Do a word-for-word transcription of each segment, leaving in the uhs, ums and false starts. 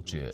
područje.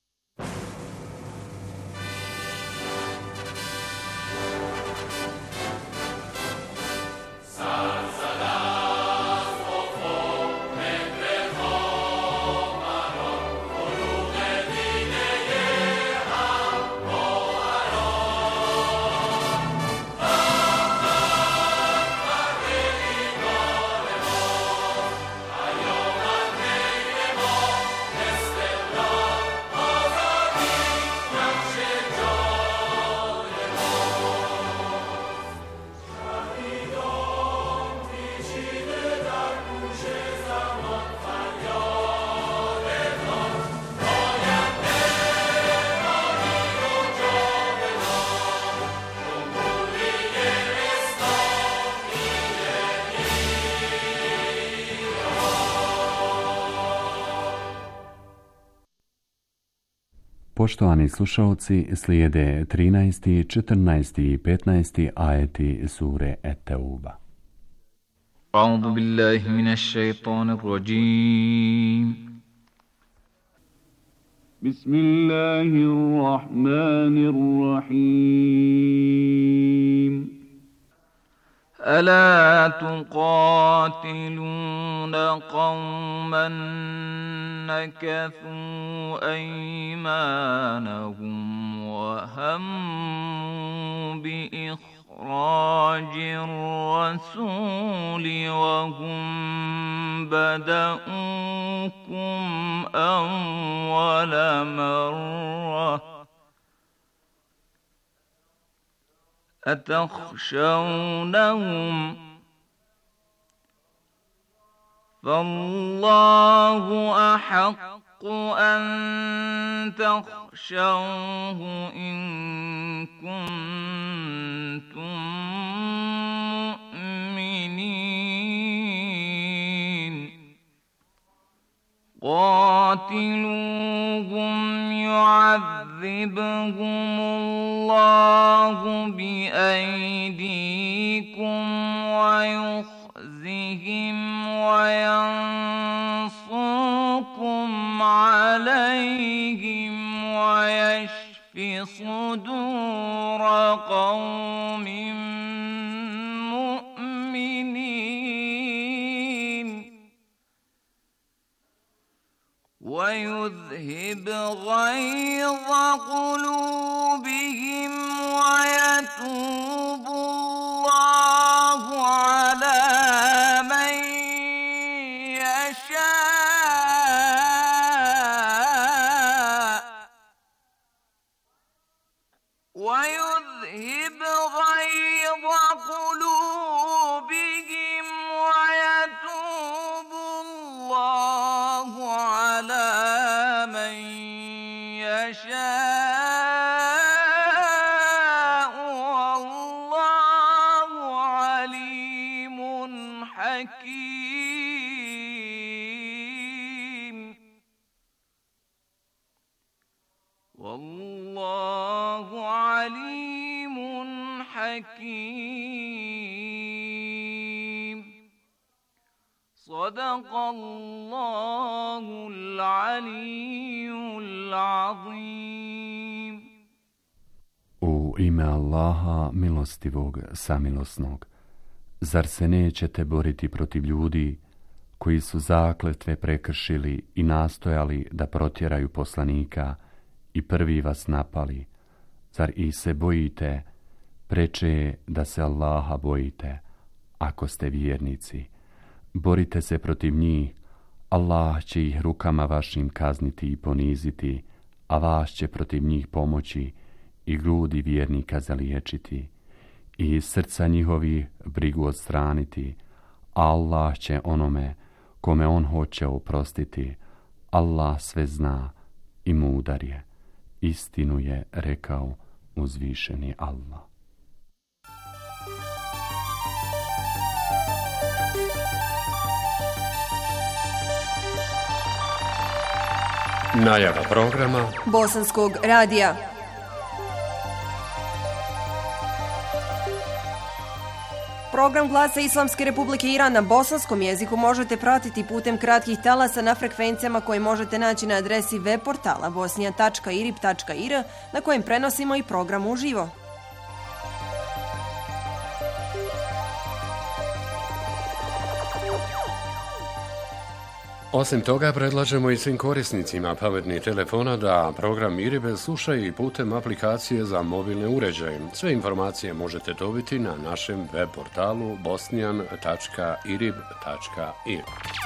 Poštovani slušalci, slijede trinaesti, četrnaesti i petnaesti ajeti sure Et-Tauba. A'udhu billahi minash shaitanir rajim. Bismillahirrahmanirrahim. ألا تقاتلون قوما نكثوا أيمانهم وهموا بإخراج الرسول وهم بدؤوكم أول مرة أتخشونهم فالله أحق أن تخشوه إن كنتم مؤمنين قاتلوهم يعذبهم الله بأيديكم ويخزهم وينصركم عليهم ويشف صدور قوم مؤمنين ويذهب غيظ قلوبهم ويتوب الله على من يشاء ويذهب غيظ قلوبهم ويتوب الله على من يشاء والله عليم حكيم والله عليم حكيم صدق الله العلي العظيم. U ime Allaha milostivog samilosnog, zar se nećete boriti protiv ljudi koji su zakletve prekršili i nastojali da protjeraju poslanika i prvi vas napali? Zar i se bojite? Preče je da se Allaha bojite, ako ste vjernici. Borite se protiv njih, Allah će ih rukama vašim kazniti i poniziti, a vas će protiv njih pomoći i grudi vjernika zaliječiti i iz srca njihovi brigu odstraniti. Allah će onome kome on hoće oprostiti. Allah sve zna i mudar je. Istinu je rekao uzvišeni Allah. Najava programa Bosanskog radija. Program Glasa Islamske Republike Iran na bosanskom jeziku možete pratiti putem kratkih talasa na frekvencijama koje možete naći na adresi web portala bosnija tačka irib tačka ir na kojem prenosimo i program uživo. Osim toga, predlažemo i svim korisnicima pametnih telefona da program Iribe slušaju i putem aplikacije za mobilne uređaje. Sve informacije možete dobiti na našem web portalu bosnijan tačka irib tačka ir.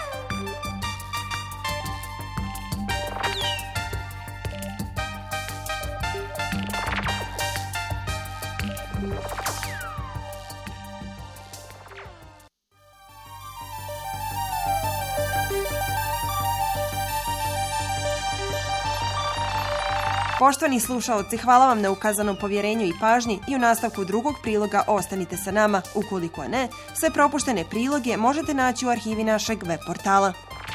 Poštovani slušaoci, hvala vam na ukazanom povjerenju i pažnji i u nastavku drugog priloga ostanite sa nama. Ukoliko ne, sve propuštene priloge možete naći u arhivi našeg web portala.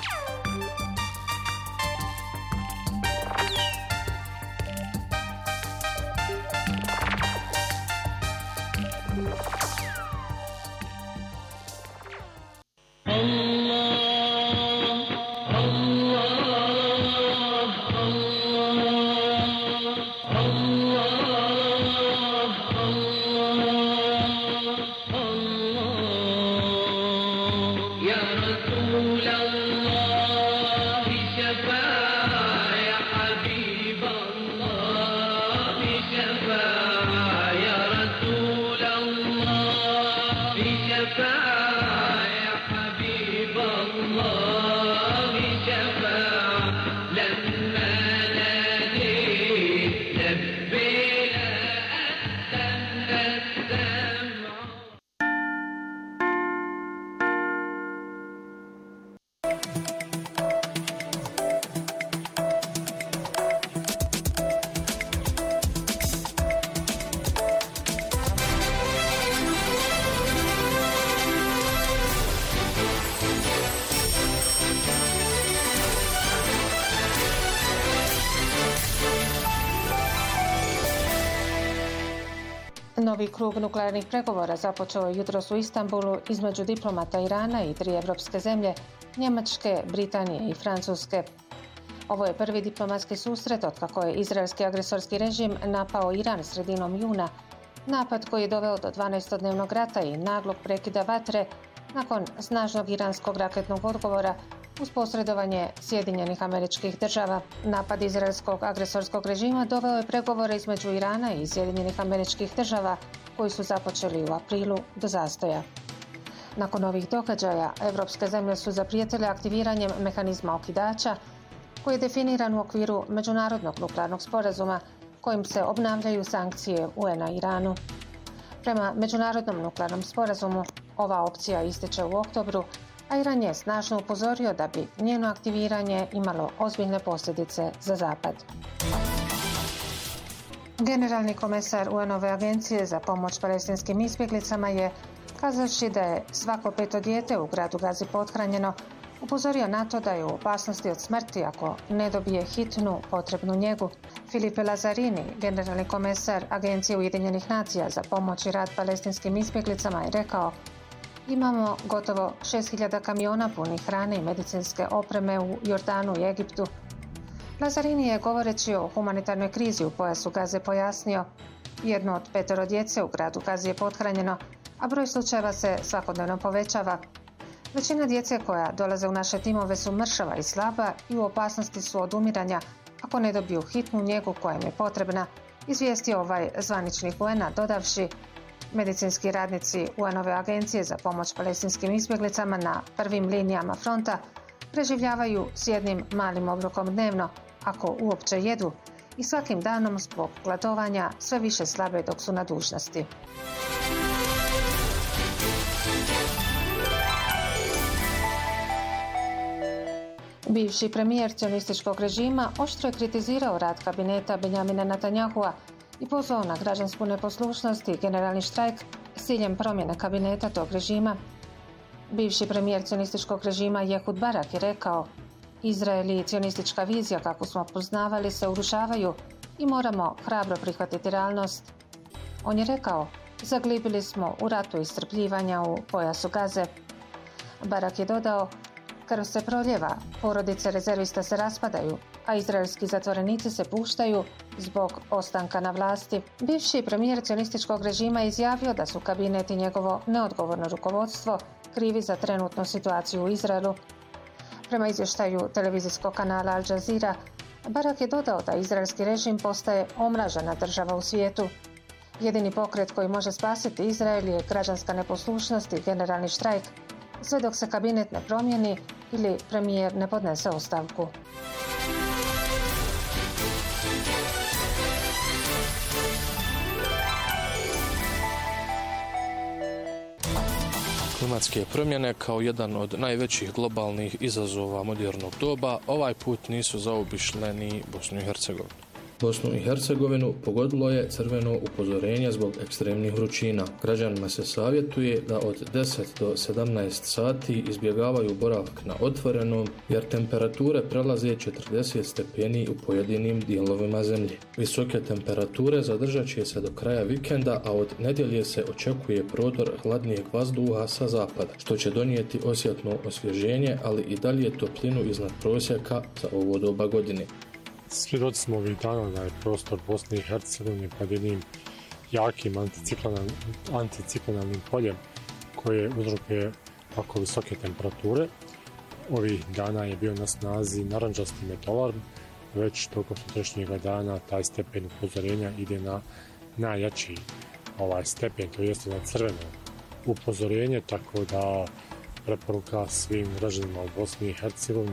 Novi krug nuklearnih pregovora započeo je jutros u Istanbulu između diplomata Irana i tri evropske zemlje, Njemačke, Britanije i Francuske. Ovo je prvi diplomatski susret otkako je izraelski agresorski režim napao Iran sredinom juna, napad koji je doveo do dvanaestodnevnog rata i naglog prekida vatre nakon snažnog iranskog raketnog odgovora uz posredovanje Sjedinjenih Američkih Država. Napad izraelskog agresorskog režima doveo je pregovore između Irana i Sjedinjenih Američkih Država koji su započeli u aprilu do zastoja. Nakon ovih događaja, evropske zemlje su zaprijetile aktiviranjem mehanizma okidača koji je definiran u okviru Međunarodnog nuklearnog sporazuma kojim se obnavljaju sankcije U N-a Iranu. Prema Međunarodnom nuklearnom sporazumu, ova opcija ističe u oktobru, a Iran je snažno upozorio da bi njeno aktiviranje imalo ozbiljne posljedice za Zapad. Generalni komesar U N-ove agencije za pomoć palestinskim izbjeglicama je, kazavši da je svako peto dijete u gradu Gazi pothranjeno, upozorio na to da je u opasnosti od smrti ako ne dobije hitnu potrebnu njegu. Filipe Lazzarini, generalni komesar Agencije Ujedinjenih nacija za pomoć i rad palestinskim izbjeglicama, je rekao: imamo gotovo šest hiljada kamiona punih hrane i medicinske opreme u Jordanu i Egiptu. Lazzarini je, govoreći o humanitarnoj krizi u pojasu Gaze, pojasnio: jedno od petero djece u gradu Gazi je pothranjeno, a broj slučajeva se svakodnevno povećava. Većina djece koja dolaze u naše timove su mršava i slaba i u opasnosti su od umiranja ako ne dobiju hitnu njegu koja im je potrebna, izvijestio ovaj zvaničnik U N-a, dodavši: medicinski radnici U N-ove agencije za pomoć palestinskim izbjeglicama na prvim linijama fronta preživljavaju s jednim malim obrokom dnevno, ako uopće jedu, i svakim danom zbog gladovanja sve više slabe dok su na dužnosti. Bivši premijer cionističkog režima oštro je kritizirao rad kabineta Benjamina Netanyahua i pozvao na građansku neposlušnost i generalni štrajk s ciljem promjene kabineta tog režima. Bivši premijer cionističkog režima Ehud Barak je rekao: Izrael i cionistička vizija kakvu smo poznavali se urušavaju i moramo hrabro prihvatiti realnost. On je rekao: Zaglibili smo u ratu iscrpljivanja u pojasu Gaze. Barak je dodao, krv se proljeva, porodice rezervista se raspadaju, a izraelski zatvorenici se puštaju zbog ostanka na vlasti. Bivši premijer cionističkog režima izjavio da su kabinet i njegovo neodgovorno rukovodstvo krivi za trenutnu situaciju u Izraelu. Prema izvještaju televizijskog kanala Al Jazeera, Barak je dodao da izraelski režim postaje omražena država u svijetu. Jedini pokret koji može spasiti Izrael je građanska neposlušnost i generalni štrajk, sve dok se kabinet ne promijeni ili premijer ne podnese ostavku. Klimatske promjene kao jedan od najvećih globalnih izazova modernog doba ovaj put nisu zaobišle ni Bosnu i Hercegovinu. Bosnu i Hercegovinu pogodilo je crveno upozorenje zbog ekstremnih vrućina. Građanima se savjetuje da od deset do sedamnaest sati izbjegavaju boravak na otvorenom, jer temperature prelaze četrdeset stepeni u pojedinim dijelovima zemlje. Visoke temperature zadržat će se do kraja vikenda, a od nedjelje se očekuje prodor hladnijeg vazduha sa zapada, što će donijeti osjetno osvježenje, ali i dalje toplinu iznad prosjeka za ovo doba godine. Svjedoci smo ovih dana da je prostor Bosne i Hercegovine pod jednim jakim anticiklonalnim poljem koje uzrokuje ovako visoke temperature. Ovih dana je bio na snazi narandžasti metalarm, već tokom sutrašnjega dana taj stepen upozorenja ide na najjači ovaj stepen, to jeste na crveno upozorenje, tako da preporuka svim građanima u Bosni i Hercegovini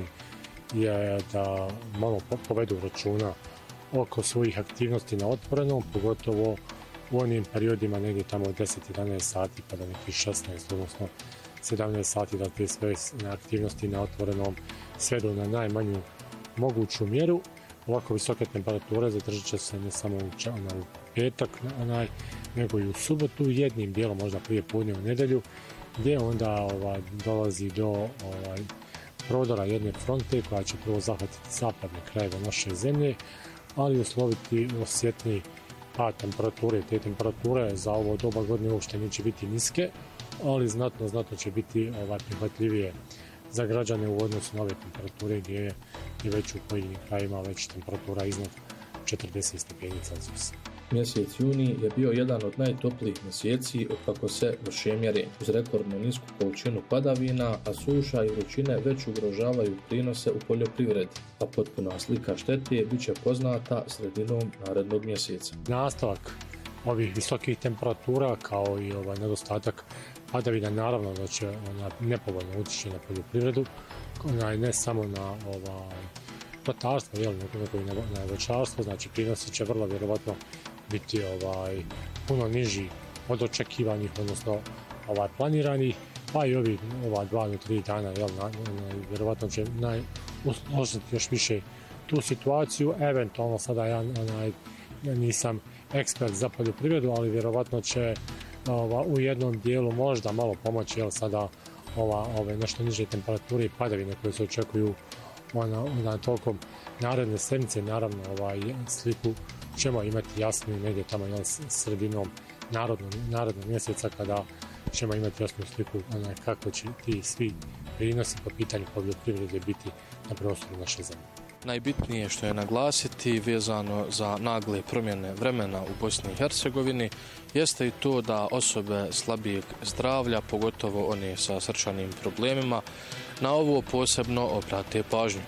je da malo povedu računa oko svojih aktivnosti na otvorenom, pogotovo u onim periodima negdje tamo od deset do jedanaest sati pa do nekih šesnaest, odnosno sedamnaest sati, da te sve aktivnosti na otvorenom svedu na najmanju moguću mjeru. Ovako visoke temperature zadržat će se ne samo u petak, onaj, nego i u subotu, jednim dijelom možda prije podne u nedjelju, gdje onda ovaj, dolazi do ovaj, prodora jedne fronte koja će prvo zahvatiti zapadne krajeve naše zemlje, ali usloviti osjetni pad temperature. Te temperature za ovo doba godine uopšte neće biti niske, ali znatno, znatno će biti ovaj, prihvatljivije za građane u odnosu na ove temperature gdje je i već u pojedinim krajima već temperatura iznad četrdeset stepeni Celzijusa. Mjesec juni je bio jedan od najtoplijih mjeseci otkako se vrše mjerenja. Uz rekordno nisku količinu padavina, a suša i vrućine već ugrožavaju prinose u poljoprivredi, a potpuna slika štete bit će poznata sredinom narednog mjeseca. Nastavak ovih visokih temperatura kao i ovaj nedostatak padavina naravno da će ona nepovoljno utječe na poljoprivredu, ona ne samo na ovaj ratarstvo, jel, nego i na, na voćarstvo, znači prinosi će vrlo vjerovatno biti ovaj puno niži od očekivanih, odnosno ovaj planiranih, pa i ovi ova dva do tri dana, jel, na, na, vjerovatno će naj usložiti još više tu situaciju. Eventualno sada ja, onaj, ja nisam ekspert za poljoprivredu, ali vjerovatno će ova, u jednom dijelu možda malo pomoći, jel, sada ova, ove nešto niže temperature i padavine koje se očekuju ona, ona tokom naredne sedmice. Naravno ovaj sliku ćemo imati jasniju negdje tamo jel, sredinom narodnog, narodnog mjeseca, kada ćemo imati jasnu sliku ona, kako će ti svi prinosi po pitanju poljoprivrede biti na prostoru naše zemlje. Najbitnije što je naglasiti vezano za nagle promjene vremena u Bosni i Hercegovini jeste i to da osobe slabijeg zdravlja, pogotovo one sa srčanim problemima, na ovo posebno obrate pažnju.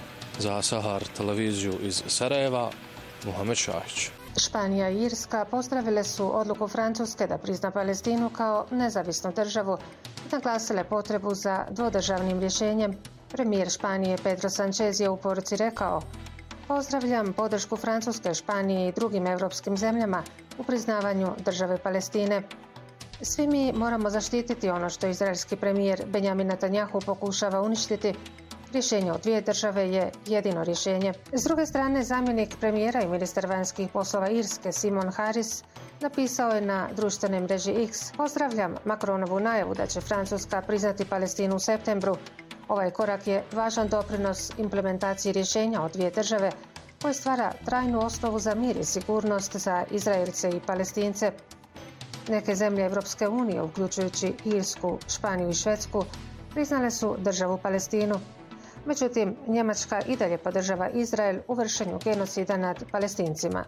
Za Sahar televiziju iz Sarajeva, Muhamed Šahić. Španija i Irska pozdravile su odluku Francuske da prizna Palestinu kao nezavisnu državu i naglasile potrebu za dvodržavnim rješenjem. Premijer Španije Pedro Sanchez je u poruci rekao: "Pozdravljam podršku Francuske, Španije i drugim europskim zemljama u priznavanju države Palestine. Svi mi moramo zaštititi ono što izraelski premijer Benjamin Netanjahu pokušava uništiti. Rješenje od dvije države je jedino rješenje." S druge strane, zamjenik premijera i ministar vanjskih poslova Irske Simon Harris napisao je na društvenoj mreži X: "Pozdravljam Macronovu najavu da će Francuska priznati Palestinu u septembru. Ovaj korak je važan doprinos implementaciji rješenja od dvije države koje stvara trajnu osnovu za mir i sigurnost za Izraelce i Palestince." Neke zemlje Evropske unije, uključujući Irsku, Španiju i Švedsku, priznale su državu Palestinu. Međutim, Njemačka i dalje podržava Izrael u vršenju genocida nad Palestincima.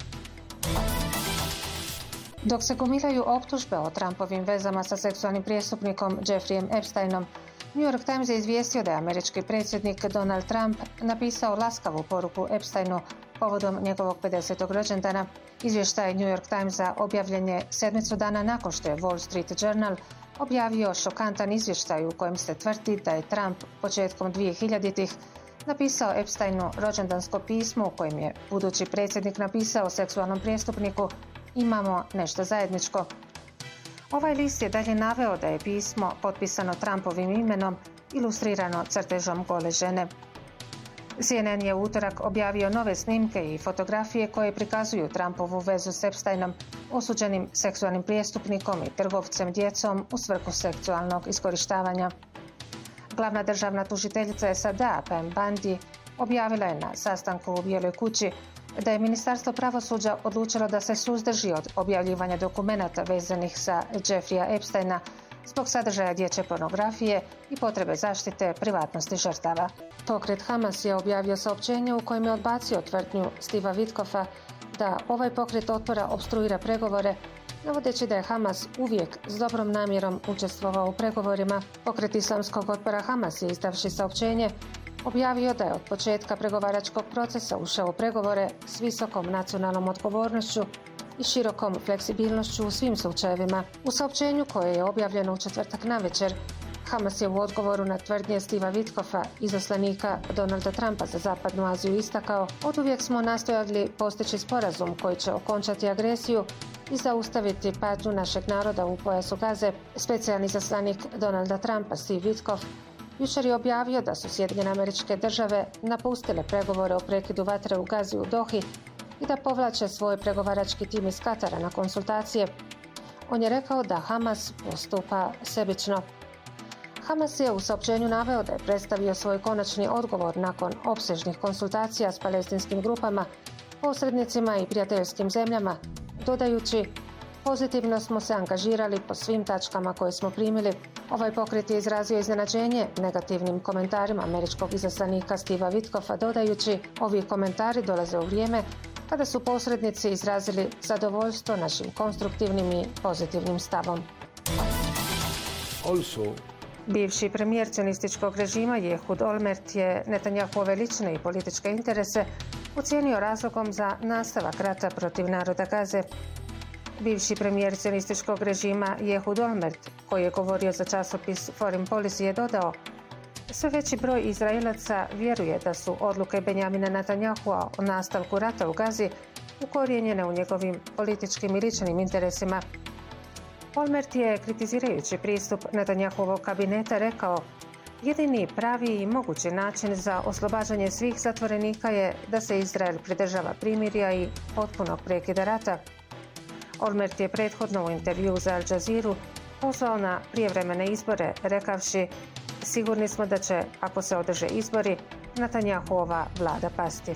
Dok se gomilaju optužbe o Trumpovim vezama sa seksualnim prijestupnikom Jeffreyem Epsteinom, New York Times je izvijestio da je američki predsjednik Donald Trump napisao laskavu poruku Epsteinu povodom njegovog pedesetog rođendana. Izvještaj New York Timesa objavljen je sedmicu dana nakon što je Wall Street Journal objavio šokantan izvještaj u kojem se tvrdi da je Trump početkom dvije hiljaditih napisao Epsteinu rođendansko pismo u kojem je budući predsjednik napisao seksualnom prijestupniku: "Imamo nešto zajedničko." Ovaj list je dalje naveo da je pismo potpisano Trumpovim imenom, ilustrirano crtežom gole žene. C N N je u utorak objavio nove snimke i fotografije koje prikazuju Trumpovu vezu s Epsteinom, osuđenim seksualnim prijestupnikom i trgovcem djecom u svrhu seksualnog iskorištavanja. Glavna državna tužiteljica S A D-a Pam Bondi objavila je na sastanku u Bijeloj kući da je Ministarstvo pravosuđa odlučilo da se suzdrži od objavljivanja dokumenata vezanih za Jeffreya Epsteina zbog sadržaja dječje pornografije i potrebe zaštite privatnosti žrtava. Pokret Hamas je objavio saopćenje u kojem je odbacio tvrdnju Steva Witkoffa da ovaj pokret otpora opstruira pregovore, navodeći da je Hamas uvijek s dobrom namjerom učestvovao u pregovorima. Pokret islamskog otpora Hamas je, izdavši saopćenje, objavio da je od početka pregovaračkog procesa ušao u pregovore s visokom nacionalnom odgovornošću i širokom fleksibilnošću u svim slučajevima. U saopćenju koje je objavljeno u četvrtak navečer, Hamas je u odgovoru na tvrdnje Steva Witkoffa, izaslanika Donalda Trumpa za Zapadnu Aziju, istakao: "Oduvijek smo nastojali postići sporazum koji će okončati agresiju i zaustaviti patnju našeg naroda u pojasu Gaze." Specijalni izaslanik Donalda Trumpa Steve Witkoff jučer je objavio da su Sjedinjene Američke Države napustile pregovore o prekidu vatre u Gazi u Dohi i da povlače svoj pregovarački tim iz Katara na konsultacije. On je rekao da Hamas postupa sebično. Hamas je u saopćenju naveo da je predstavio svoj konačni odgovor nakon opsežnih konsultacija s palestinskim grupama, posrednicima i prijateljskim zemljama, dodajući: "Pozitivno smo se angažirali po svim tačkama koje smo primili." Ovaj pokret je izrazio iznenađenje negativnim komentarima američkog izaslanika Steva Witkoffa, dodajući: "Ovi komentari dolaze u vrijeme kada su posrednici izrazili zadovoljstvo našim konstruktivnim i pozitivnim stavom." Also, Bivši premijer cionističkog režima Ehud Olmert je Netanjahove lične i političke interese ocijenio razlogom za nastavak rata protiv naroda Gaze. Bivši premijer cionističkog režima Ehud Olmert, koji je govorio za časopis Foreign Policy, je dodao: "Sve veći broj Izraelaca vjeruje da su odluke Benjamina Netanjahua o nastavku rata u Gazi ukorijenjene u njegovim političkim i ličnim interesima." Olmert je, kritizirajući pristup Netanjahuovog kabineta, rekao: "Jedini pravi i mogući način za oslobađanje svih zatvorenika je da se Izrael pridržava primirja i potpunog prekida rata." Olmert je prethodno u intervju za Al Jazeera pozvao na prijevremene izbore, rekavši: "Sigurni smo da će, ako se održe izbori, Netanjahuova vlada pasti."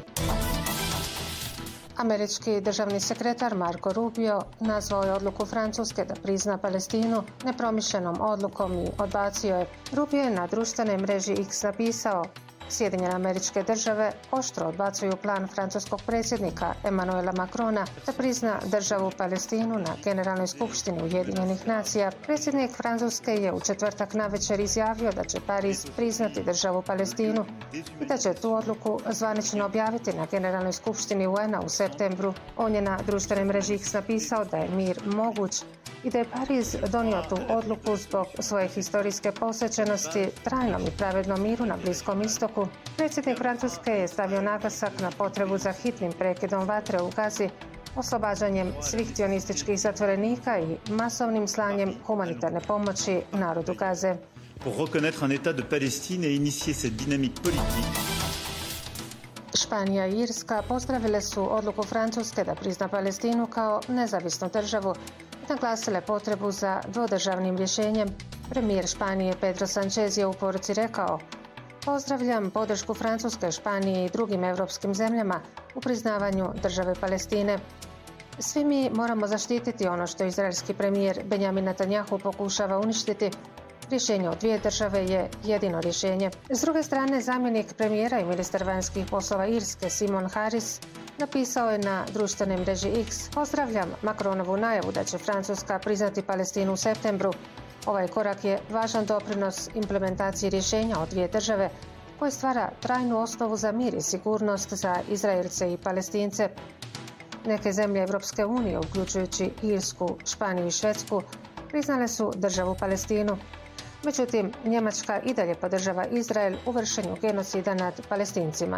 Američki državni sekretar Marco Rubio nazvao je odluku Francuske da prizna Palestinu nepromišljenom odlukom i odbacio je. Rubio je na društvenoj mreži X napisao: "Sjedinjene Američke Države oštro odbacuju plan francuskog predsjednika Emmanuela Macrona da prizna državu Palestinu na Generalnoj skupštini Ujedinjenih nacija." Predsjednik Francuske je u četvrtak navečer izjavio da će Pariz priznati državu Palestinu i da će tu odluku zvanično objaviti na Generalnoj skupštini U N-a u septembru. On je na društvenoj mreži X napisao da je mir moguć i da je Pariz donio tu odluku zbog svoje historijske posvećenosti trajnom i pravednom miru na Bliskom istoku. Predsjednik Francuske je stavio naglasak na potrebu za hitnim prekidom vatre u Gazi, oslobađanjem svih cionističkih zatvorenika i masovnim slanjem humanitarne pomoći narodu Gaze. Pour reconnaître un état de Palestine et initier cette dynamique politique. Španija i Irska pozdravile su odluku Francuske da prizna Palestinu kao nezavisnu državu i naglasile potrebu za dvodržavnim rješenjem. Premijer Španije Pedro Sanchez je u poruci rekao: "Pozdravljam podršku Francuske, Španije i drugim europskim zemljama u priznavanju države Palestine." Svi mi moramo zaštititi ono što izraelski premijer Benjamin Netanjahu pokušava uništiti. Rješenje od dvije države je jedino rješenje. S druge strane, zamjenik premijera i ministar vanjskih poslova Irske Simon Harris napisao je na društvenoj mreži X: "Pozdravljam Macronovu najavu da će Francuska priznati Palestinu u septembru. Ovaj korak je važan doprinos implementaciji rješenja od dvije države koje stvara trajnu osnovu za mir i sigurnost za Izraelce i Palestince." Neke zemlje Europske unije, uključujući Irsku, Španiju i Švedsku, priznale su državu Palestinu. Međutim, Njemačka i dalje podržava Izrael u vršenju genocida nad Palestincima.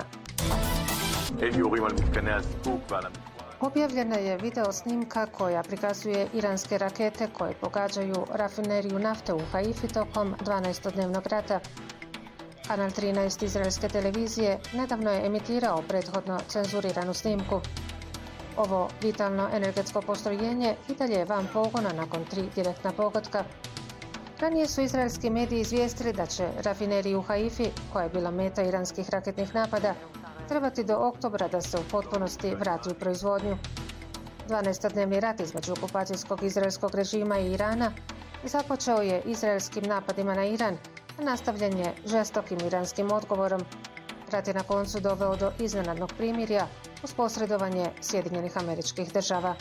Objavljena je video snimka koja prikazuje iranske rakete koje pogađaju rafineriju nafte u Haifi tokom dvanaestodnevnog rata. Kanal trinaest izraelske televizije nedavno je emitirao prethodno cenzuriranu snimku. Ovo vitalno energetsko postrojenje i dalje je van pogona nakon tri direktna pogotka. Ranije su izraelski mediji izvijestili da će rafineriju u Haifi, koja je bila meta iranskih raketnih napada, trebati do oktobra da se u potpunosti vrati u proizvodnju. dvanaestodnevni rat između okupacijskog izraelskog režima i Irana započeo je izraelskim napadima na Iran, a nastavljen je žestokim iranskim odgovorom. Rat je na koncu doveo do iznenadnog primirja uz posredovanje Sjedinjenih Američkih Država.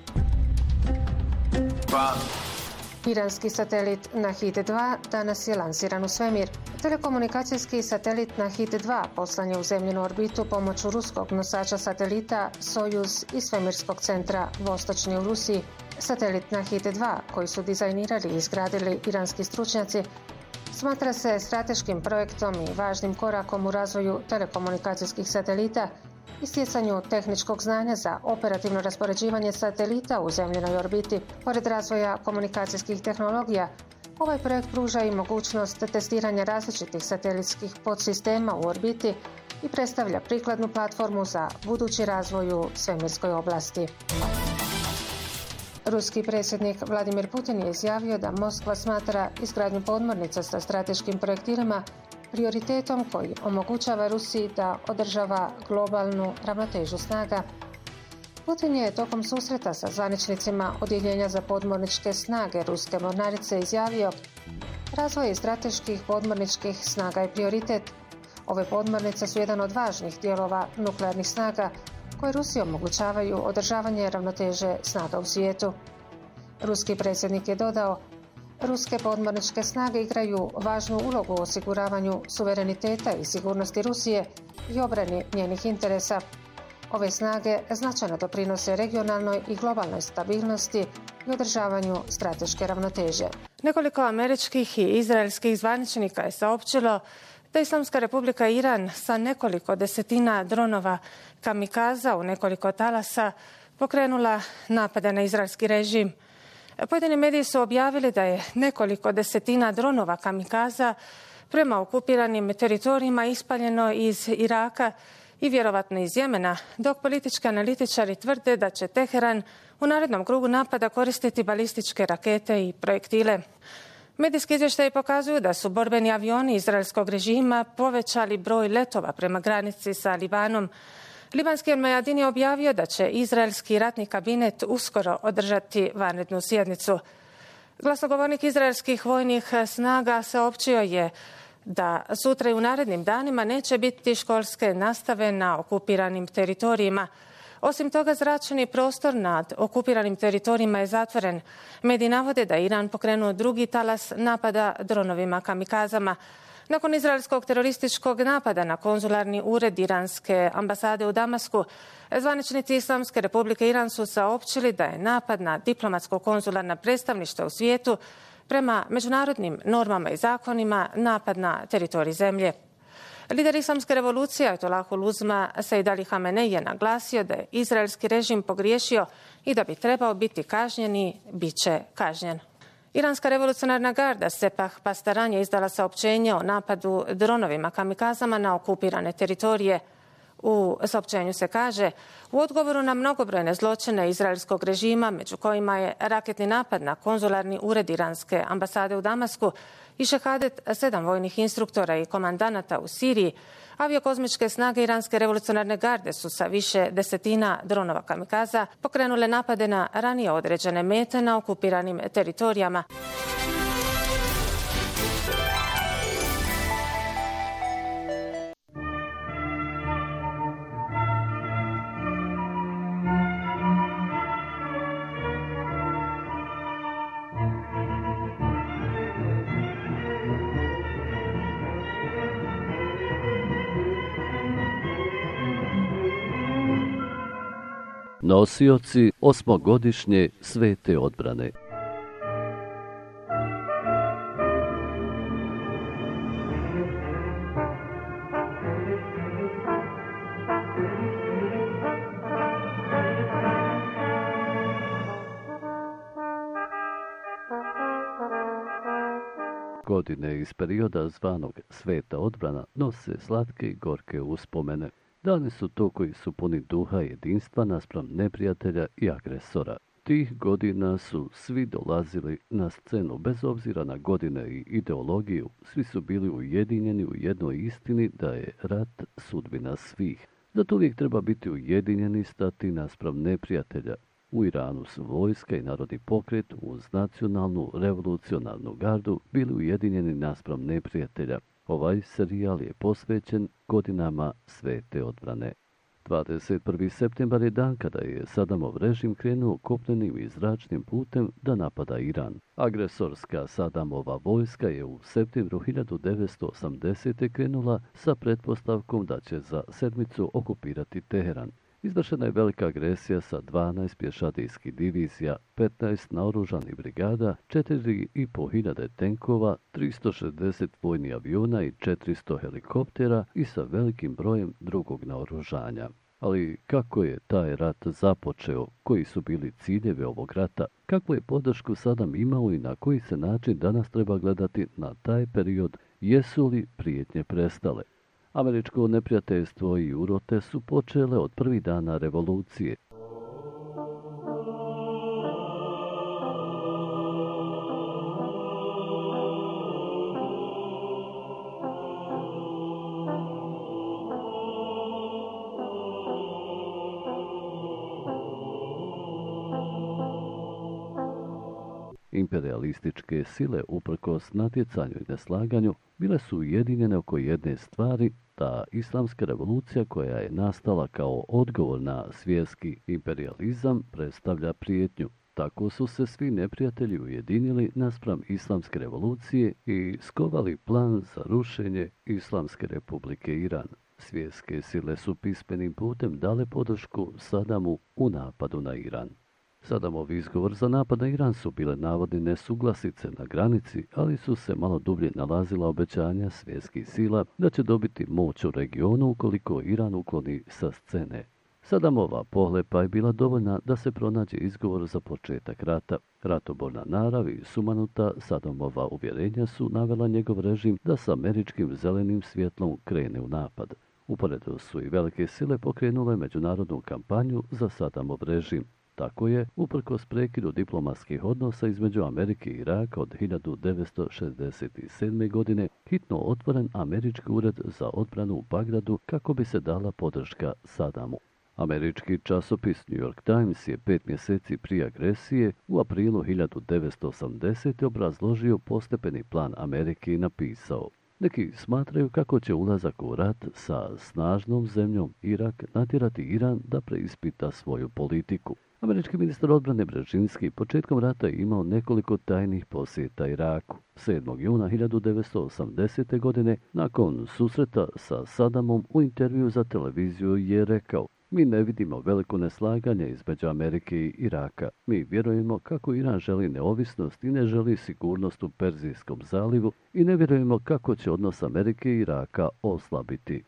Pa. Iranski satelit Nahid dva danas je lansiran u svemir. Telekomunikacijski satelit Nahid dva poslan je u zemljinu orbitu pomoću ruskog nosača satelita Sojuz iz svemirskog centra Vostočni u Rusiji. Satelit Nahid dva, koji su dizajnirali i izgradili iranski stručnjaci, smatra se strateškim projektom i važnim korakom u razvoju telekomunikacijskih satelita i stjecanju tehničkog znanja za operativno raspoređivanje satelita u zemljinoj orbiti. Pored razvoja komunikacijskih tehnologija, ovaj projekt pruža i mogućnost testiranja različitih satelitskih podsistema u orbiti i predstavlja prikladnu platformu za budući razvoj u svemirskoj oblasti. Ruski predsjednik Vladimir Putin je izjavio da Moskva smatra izgradnju podmornica sa strateškim projektilima prioritetom koji omogućava Rusiji da održava globalnu ravnotežu snaga. Putin je tokom susreta sa zvaničnicima Odjeljenja za podmorničke snage Ruske mornarice izjavio: "Razvoj strateških podmorničkih snaga je prioritet. Ove podmornice su jedan od važnih dijelova nuklearnih snaga koje Rusiji omogućavaju održavanje ravnoteže snaga u svijetu." Ruski predsjednik je dodao: "Ruske podmorničke snage igraju važnu ulogu u osiguravanju suvereniteta i sigurnosti Rusije i obrani njenih interesa. Ove snage značajno doprinose regionalnoj i globalnoj stabilnosti i održavanju strateške ravnoteže." Nekoliko američkih i izraelskih zvaničnika je saopćilo da Islamska Republika Iran sa nekoliko desetina dronova kamikaza u nekoliko talasa pokrenula napade na izraelski režim. Pojedini mediji su objavili da je nekoliko desetina dronova kamikaza prema okupiranim teritorijima ispaljeno iz Iraka i vjerovatno iz Jemena, dok politički analitičari tvrde da će Teheran u narednom krugu napada koristiti balističke rakete i projektile. Medijski izvještaji pokazuju da su borbeni avioni izraelskog režima povećali broj letova prema granici sa Libanom. Libanski Al-Mayadin je objavio da će izraelski ratni kabinet uskoro održati vanrednu sjednicu. Glasnogovornik izraelskih vojnih snaga saopćio je da sutra i u narednim danima neće biti školske nastave na okupiranim teritorijima. Osim toga, zračni prostor nad okupiranim teritorijima je zatvoren. Mediji navode da je Iran pokrenuo drugi talas napada dronovima kamikazama. Nakon izraelskog terorističkog napada na konzularni ured iranske ambasade u Damasku, zvaničnici Islamske Republike Iran su saopćili da je napad na diplomatsko-konzularna predstavništva u svijetu prema međunarodnim normama i zakonima napad na teritorij zemlje. Lider Islamske revolucije Ajatollah Uzma Said Ali Hamenei je naglasio da je izraelski režim pogriješio i da bi trebao biti kažnjen i bit će kažnjen. Iranska revolucionarna garda Sepah Pastaran je izdala saopćenje o napadu dronovima kamikazama na okupirane teritorije. U saopćenju se kaže, u odgovoru na mnogobrojne zločine izraelskog režima, među kojima je raketni napad na konzularni ured iranske ambasade u Damasku i šehadet sedam vojnih instruktora i komandanata u Siriji, aviokozmičke snage iranske revolucionarne garde su sa više desetina dronova kamikaza pokrenule napade na ranije određene mete na okupiranim teritorijama. Nosioci osmogodišnje svete odbrane. Godine iz perioda zvanog sveta odbrana nose slatke i gorke uspomene. Dani su to koji su puni duha jedinstva naspram neprijatelja i agresora. Tih godina su svi dolazili na scenu, bez obzira na godine i ideologiju, svi su bili ujedinjeni u jednoj istini da je rat sudbina svih. Zato uvijek treba biti ujedinjeni, stati naspram neprijatelja. U Iranu su vojska i narodni pokret uz nacionalnu revolucionarnu gardu bili ujedinjeni naspram neprijatelja. Ovaj serijal je posvećen godinama svete odbrane. dvadeset prvi septembar je dan kada je Sadamov režim krenuo kopnenim i zračnim putem da napada Iran. Agresorska Sadamova vojska je u septembru hiljadu devetsto osamdesete krenula sa pretpostavkom da će za sedmicu okupirati Teheran. Izvršena je velika agresija sa dvanaest pješadijskih divizija, petnaest naoružanih brigada, četiri i po hiljade tenkova, tristo šezdeset vojnih aviona i četiristo helikoptera i sa velikim brojem drugog naoružanja. Ali kako je taj rat započeo, koji su bili ciljevi ovog rata, kakvu je podršku Sadam imao i na koji se način danas treba gledati na taj period, jesu li prijetnje prestale? Američko neprijateljstvo i urote su počele od prvih dana revolucije. Imperialističke sile, uprkos natjecanju i neslaganju, bile su ujedinjene oko jedne stvari, ta islamska revolucija koja je nastala kao odgovor na svjetski imperializam predstavlja prijetnju. Tako su se svi neprijatelji ujedinili naspram islamske revolucije i skovali plan za rušenje Islamske republike Iran. Svjetske sile su pismenim putem dale podršku Sadamu u napadu na Iran. Sadamov izgovor za napad na Iran su bile navodne nesuglasice na granici, ali su se malo dublje nalazila obećanja svjetskih sila da će dobiti moć u regionu ukoliko Iran ukloni sa scene. Sadamova pohlepa je bila dovoljna da se pronađe izgovor za početak rata. Ratoborna narav i sumanuta Sadamova uvjerenja su navela njegov režim da sa američkim zelenim svjetlom krene u napad. Uporedo su i velike sile pokrenule međunarodnu kampanju za Sadamov režim. Tako je, uprkos prekidu diplomatskih odnosa između Amerike i Iraka od hiljadu devetsto šezdeset sedme. godine, hitno otvoren američki ured za odbranu u Bagdadu kako bi se dala podrška Sadamu. Američki časopis New York Times je pet mjeseci prije agresije u aprilu hiljadu devetsto osamdesete. obrazložio postepeni plan Amerike i napisao: neki smatraju kako će ulazak u rat sa snažnom zemljom Irak natjerati Iran da preispita svoju politiku. Američki ministar odbrane Brežinski početkom rata je imao nekoliko tajnih posjeta Iraku. sedmog juna hiljadu devetsto osamdesete. godine, nakon susreta sa Sadamom u intervju za televiziju je rekao: mi ne vidimo veliko neslaganje između Amerike i Iraka. Mi vjerujemo kako Iran želi neovisnost i ne želi sigurnost u Perzijskom zalivu i ne vjerujemo kako će odnos Amerike i Iraka oslabiti.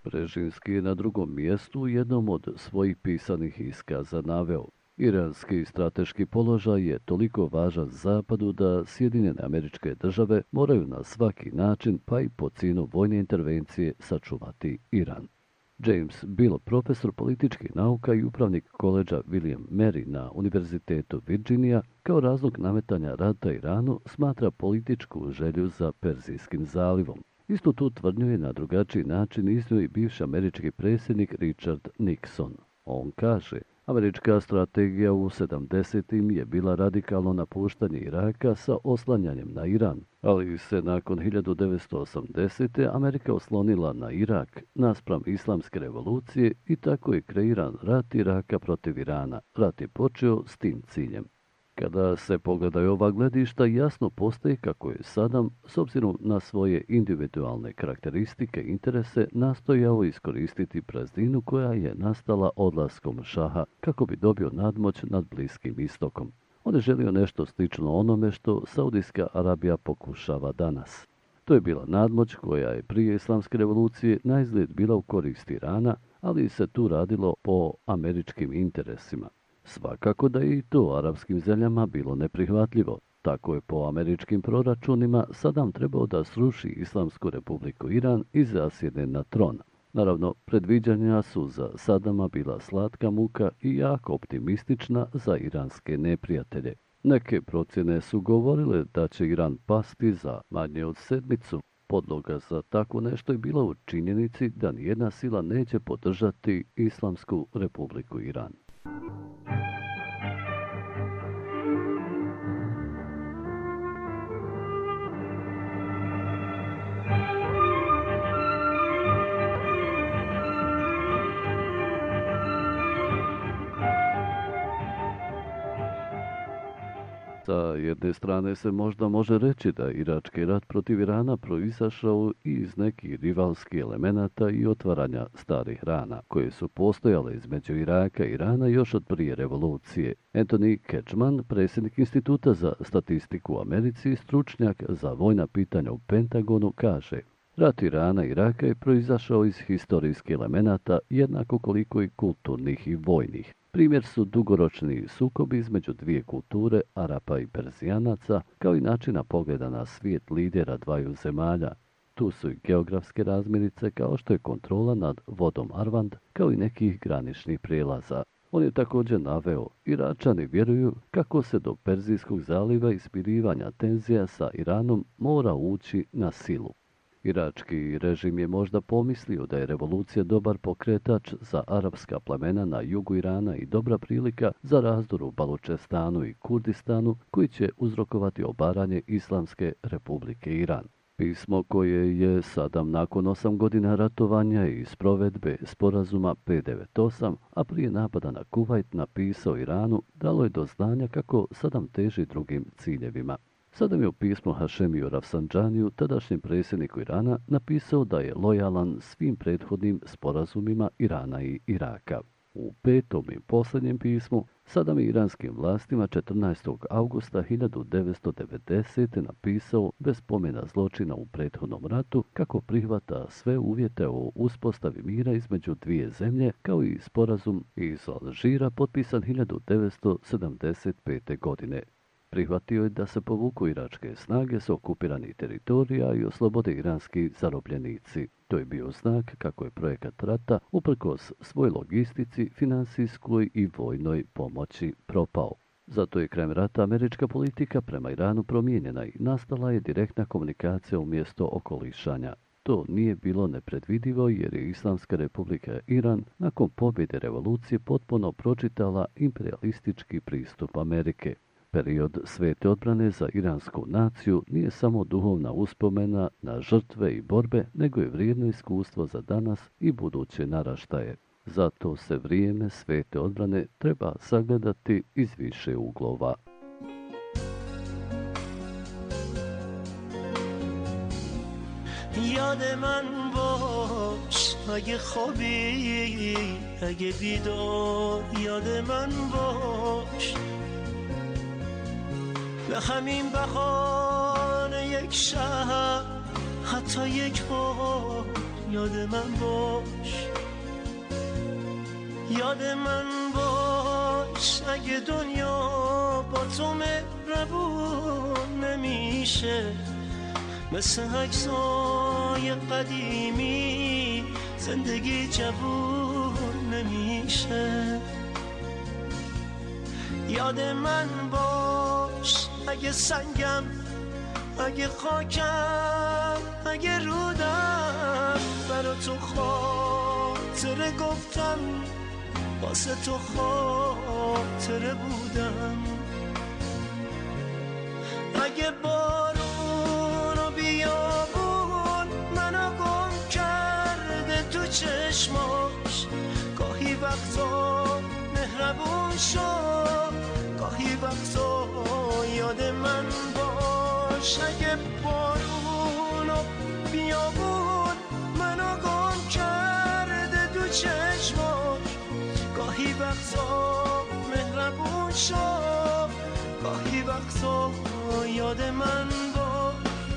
Brežinski je na drugom mjestu u jednom od svojih pisanih iskaza naveo: Iranski strateški položaj je toliko važan Zapadu da Sjedinjene Američke Države moraju na svaki način, pa i po cijenu vojne intervencije, sačuvati Iran. James Bill, profesor političkih nauka i upravnik koledža William Mary na Univerzitetu Virginia, kao razlog nametanja rata Iranu smatra političku želju za Perzijskim zalivom. Istu tu tvrdnju je na drugačiji način iznio i bivši američki predsjednik Richard Nixon. On kaže: Američka strategija u sedamdesetim je bila radikalno napuštanje Iraka sa oslanjanjem na Iran, ali se nakon hiljadu devetsto osamdesete. Amerika oslonila na Irak naspram islamske revolucije i tako je kreiran rat Iraka protiv Irana. Rat je počeo s tim ciljem. Kada se pogledaju ova gledišta, jasno postaje kako je Sadam, s obzirom na svoje individualne karakteristike i interese, nastojao iskoristiti prazninu koja je nastala odlaskom šaha kako bi dobio nadmoć nad Bliskim istokom. On je želio nešto slično onome što Saudijska Arabija pokušava danas. To je bila nadmoć koja je prije islamske revolucije naizgled bila u korist Irana, ali se tu radilo po američkim interesima. Svakako da je i to arapskim zemljama bilo neprihvatljivo. Tako je po američkim proračunima Sadam trebao da sruši Islamsku republiku Iran i zasjedne na tron. Naravno, predviđanja su za Sadama bila slatka muka i jako optimistična za iranske neprijatelje. Neke procjene su govorile da će Iran pasti za manje od sedmicu. Podloga za tako nešto je bila u činjenici da nijedna sila neće podržati Islamsku republiku Iran. Sa jedne strane se možda može reći da irački rat protiv Irana proizašao iz nekih rivalskih elemenata i otvaranja starih rana, koje su postojale između Iraka i Irana još od prije revolucije. Anthony Ketchman, predsjednik Instituta za statistiku u Americi i stručnjak za vojna pitanja u Pentagonu, kaže: Rat Irana i Iraka je proizašao iz historijskih elemenata, jednako koliko i kulturnih i vojnih. Primjer su dugoročni sukobi između dvije kulture, Arapa i Perzijanaca, kao i načina pogleda na svijet lidera dvaju zemalja. Tu su i geografske razmirice, kao što je kontrola nad vodom Arvand, kao i nekih graničnih prijelaza. On je također naveo: Iračani vjeruju kako se do Perzijskog zaliva i smirivanja tenzija sa Iranom mora ući na silu. Irački režim je možda pomislio da je revolucija dobar pokretač za arapska plemena na jugu Irana i dobra prilika za razdor u Balučestanu i Kurdistanu, koji će uzrokovati obaranje Islamske republike Iran. Pismo koje je Sadam nakon osam godina ratovanja i sprovedbe sporazuma pet devet osam, a prije napada na Kuvajt, napisao Iranu, dalo je do znanja kako Sadam teži drugim ciljevima. Sadam je u pismu Hašemiju Rafsanđaniju, tadašnjem predsjedniku Irana, napisao da je lojalan svim prethodnim sporazumima Irana i Iraka. U petom i posljednjem pismu Sadam je iranskim vlastima četrnaestog avgusta hiljadu devetsto devedesete. napisao bez spomena zločina u prethodnom ratu kako prihvata sve uvjete o uspostavi mira između dvije zemlje, kao i sporazum iz Alžira potpisan hiljadu devetsto sedamdeset pete. godine. Prihvatio je da se povuku iračke snage s okupiranih teritorija i oslobode iranski zarobljenici. To je bio znak kako je projekat rata, uprkos svoj logistici, finansijskoj i vojnoj pomoći, propao. Zato je krajem rata američka politika prema Iranu promijenjena i nastala je direktna komunikacija umjesto okolišanja. To nije bilo nepredvidivo jer je Islamska republika Iran nakon pobjede revolucije potpuno pročitala imperialistički pristup Amerike. Period svete odbrane za iransku naciju nije samo duhovna uspomena na žrtve i borbe, nego je vrijedno iskustvo za danas i buduće naraštaje. Zato se vrijeme svete odbrane treba sagledati iz više uglova. یاد من باش اگه خوابی اگه بیدار یاد من باش به همین بهانه یک شب حتی یک بار یاد من باش، یاد من باش اگه دنیا با تو مهربون نمیشه، مثل عکسای قدیمی زندگی جوون نمیشه. یاد من باش اگه سنگم، اگه خاکم، اگه رودم، برا تو خاطره گفتم، واسه تو خاطره بودم. اگه بارون و بیابون منو گم کرده تو چشماش، گاهی وقتا مهربون شد، گاهی وقتا یاد من باش. اگه بارون و بیابون منو گم کرده تو چشماش، گاهی وقتا مهربون شد، گاهی وقتا یاد من باش.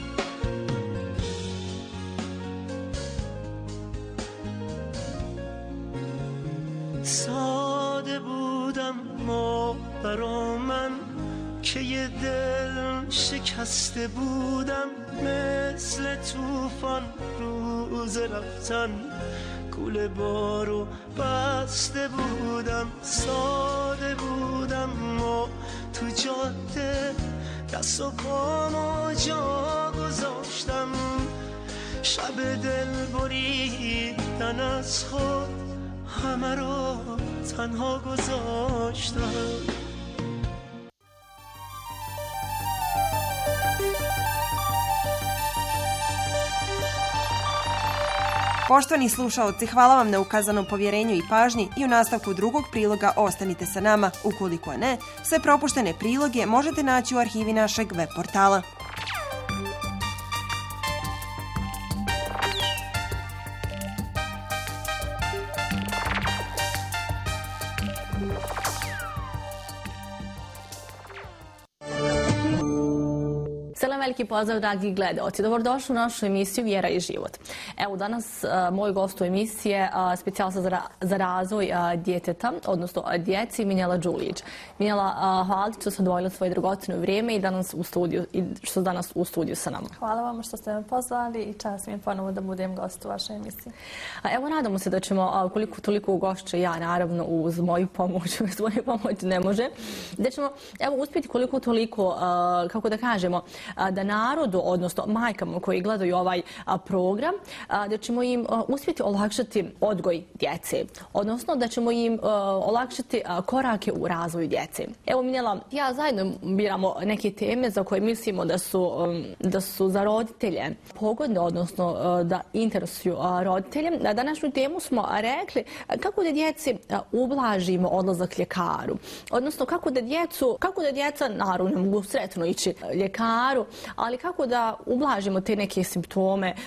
ساده بودم ما برا من که یه دل شکسته بودم، مثل طوفان روز رفتن کوله بارو بسته بودم. ساده بودم ما تو جاده دست و پامو جا گذاشتم، شب دل بریدن از خود همه رو تنها گذاشتم. Poštovani slušaoci, hvala vam na ukazanom povjerenju i pažnji i u nastavku drugog priloga ostanite sa nama. Ukoliko ne, sve propuštene priloge možete naći u arhivi našeg web portala. Selam, veliki pozdrav dragi gledaoci. Dobrodošli u našu emisiju Vjera i život. Evo danas uh, moj gost u emisiji je uh, specijalista za, ra za razvoj uh, djeteta, odnosno uh, djeci, Minjela Đulić. Minjela, uh, hvala ti što ste odvojila svoje dragocjeno vrijeme i danas u studiju, i što ste danas u studiju sa nama. Hvala vam što ste me pozvali i čast mi je ponovo da budem gost u vašoj emisiji. Uh, evo nadamo se da ćemo uh, koliko toliko ugošće ja, naravno uz moju pomoć, uz moju pomoć ne može, da ćemo evo uspjeti koliko toliko, uh, kako da kažemo, da narodu, odnosno majkama koji gledaju ovaj program, da ćemo im uspjeti olakšati odgoj djece, odnosno da ćemo im olakšati korake u razvoju djece. Evo Minjela, ja zajedno biramo neke teme za koje mislimo da su, da su za roditelje pogodne, odnosno da interesuju roditelje. Na današnju temu smo rekli kako da djeci ublažimo odlazak ljekaru, odnosno kako da djecu, kako da djeca, naravno ne mogu sretno ići ljekaru, ali kako da ublažimo te neke simptome,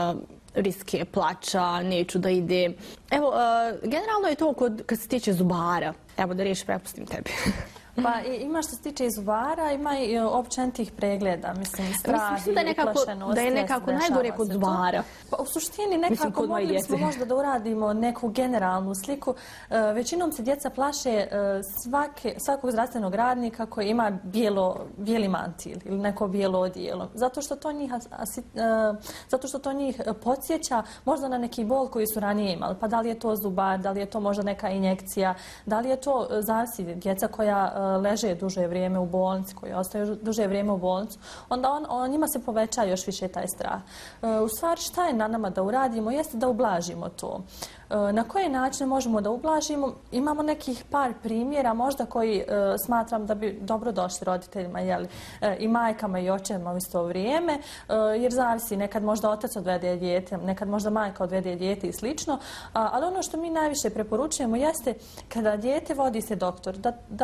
riske plača, neću da ide. Evo, generalno je to kod, kad se tiče zubara. Evo da riješi, prepustim tebi. Pa ima što se tiče i zubara, ima i općenitih pregleda, mislim, strah, mislim da je nekako, da je nekako najgore kod zubara. Pa u suštini nekako mogli smo možda da uradimo neku generalnu sliku. E, većinom se djeca plaše e, svake, svakog zdravstvenog radnika koji ima bijelo, bijeli mantil ili neko bijelo odijelo. Zato što to njih, asi, e, zato što to njih podsjeća možda na neki bol koji su ranije imali. Pa da li je to zubar, da li je to možda neka injekcija, da li je to zavisi djeca koja leže duže vrijeme u bolnici, koji ostaju duže vrijeme u bolnicu, onda on, on njima se poveća još više taj strah. E, u stvari šta je na nama da uradimo jeste da ublažimo to. E, na koje načine možemo da ublažimo? Imamo nekih par primjera možda koji e, smatram da bi dobro došli roditeljima, jeli, e, i majkama i očevima u isto vrijeme, e, jer zavisi, nekad možda otac odvede dijete, nekad možda majka odvede dijete i slično, a, ali ono što mi najviše preporučujemo jeste kada dijete vodi se doktor, da, da to ne